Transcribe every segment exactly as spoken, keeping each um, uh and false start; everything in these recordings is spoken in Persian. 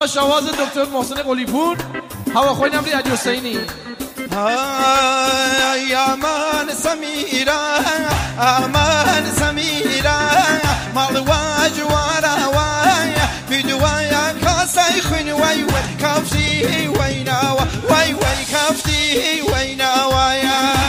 شواز دکتر محسن قلی پور هواخوی نمری علی حسینی امان سمیرا امان سمیرا مال واجوارا وای بدوایا کاسای خون وای وای کافتی وینا وای وای کافتی وینا وای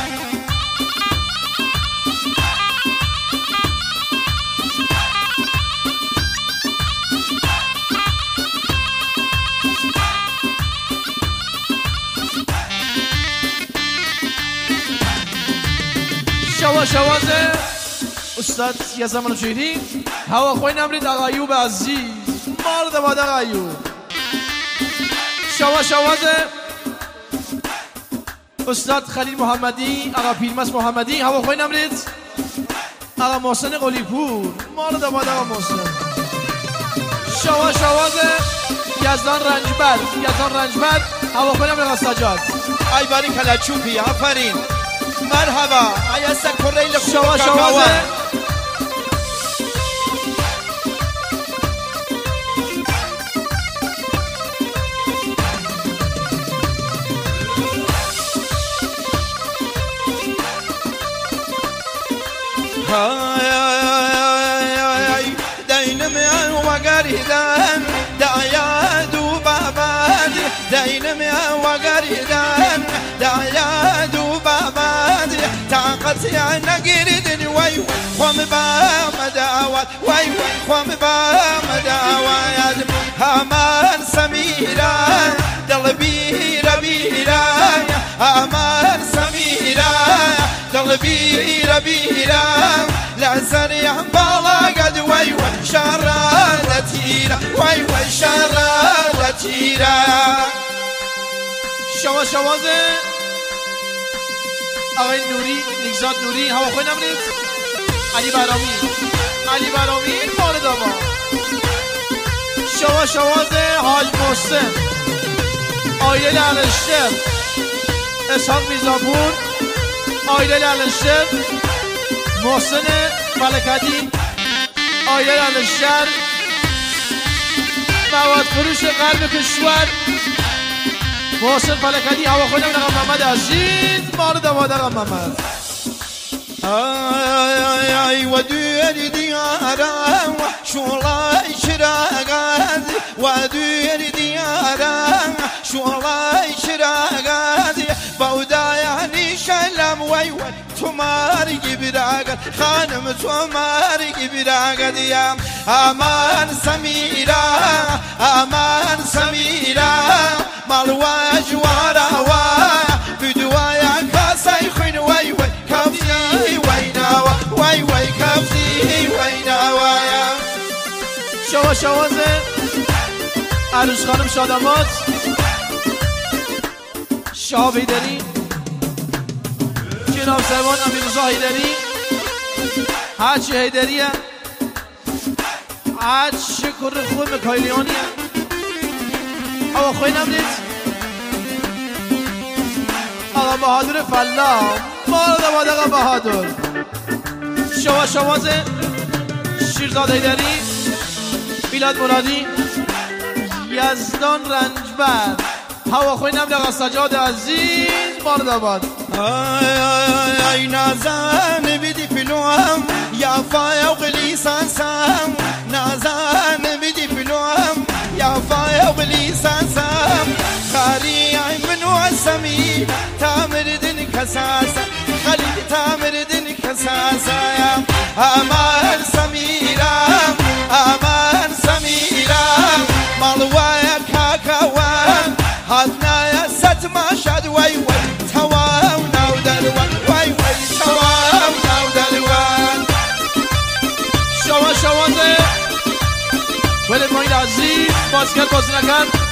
شواز شواز استاد یه زمان شیری هواخوی نمرید آقا ایوب عزیز مال دماد آقا ایوب شواز شواز استاد خلیل محمدی آقا پیرمس محمدی هواخوی نمرید آقا محسن قلی پور مال دماد آقا محسن شواز شواز یزدان رنجبر یزدان رنجبر هواخوی نمرید آقا سجاد ای باری کلا چوبی آفرین مرحبا ایسا کریل شواز شواز دینم وگریدن داید و بابد دینم وگریدن داید و بابد طاقت نگیردن وای وای خوام با مداوات وای وای خوام با مداوات همان سمیرا دل بیرا بیرا همان سمیرا دل بیرا بیرا لازري بالا قد وي وي شرارة تيرا وي وي شرارة تيرا شواز شواز آقای نوری نگزاد نوری هواخوی نمرید علی برامی علی برامی مال داما شواز شواز حاج محسن آیله لعنشتر اسحاق میزاپور آیله لعنشتر محسن ملکتی آیه لعنشتر مواد فروش قلب کشور محسن ملکتی هواخوی نمرید آقا محمد عزیز مال دماد آقا محمد آی آی و دوری دیارم شولای شراغاد و دوری دیارم شولای شراغاد بودایانی شلم وی وی تماری براغد خانم تماری براغد یا امان سمیرا امان سمیرا مالواج وارا وای بدوایا کاسای خون وی وی کافتی وینا وای وی کافتی وینا وای شواز شواز عروس خانم شادمات شهاب حیدری جناب سروان امیررضا حیدری حج حیدریه حج شکر خوب مکایلیانیه هواخوی نمرید آقا بهادر فلاح مال دماد آقا بهادر شواز شواز شیرزاد حیدری میلاد مرادی یزدان رنجبر هواخوی نمرید آقا سجاد عزیز مال دماد آی آی آی نازن بیدی فلوام یا فایق لیسانسام نازن بیدی فلوام یا فایق لیسانسام خاری من وسمی تامردن کساسا خلی تامردن کساسا امان سمیرا امان سمیرا مالوایا کاکاوان حدنا یا ست ماشد وای وای توام ناو دلوان وای وای توام ناو دلوان شواز شواز ولد ماین عزیز بازیگر بازی نکرد